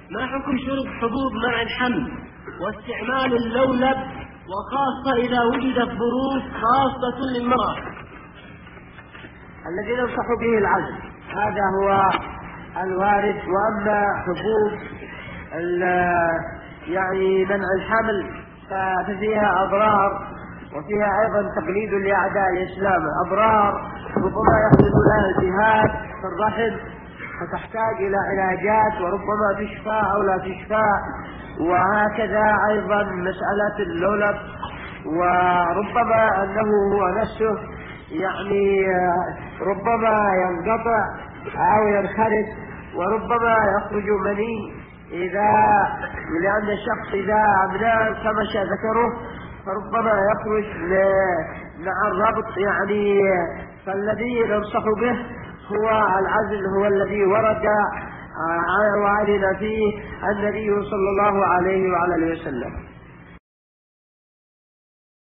ما حكم شرب حبوب مع الحمل واستعمال اللولب، وخاصة إذا وجدت ظروف خاصة للمرأة؟ الذي ننصح به العزل هذا هو الوارد. وأما حبوب يعني منع الحمل ففيها أضرار، وفيها أيضا تقليد لأعداء الإسلام. أضرار ربما يحدث لها التهاب في الرحم فتحتاج إلى علاجات، وربما تشفى أو لا تشفى. وهكذا أيضا مسألة اللولب، وربما أنه هو نفسه يعني ربما ينقطع أو ينخرط، وربما يخرج مني لأن الشخص إذا أبنى كمش ذكره فربما يخرج مع الربط يعني. فالذي ننصح به هو العزل، هو الذي ورد وعلن فيه النبي صلى الله عليه وعلى اله وسلم.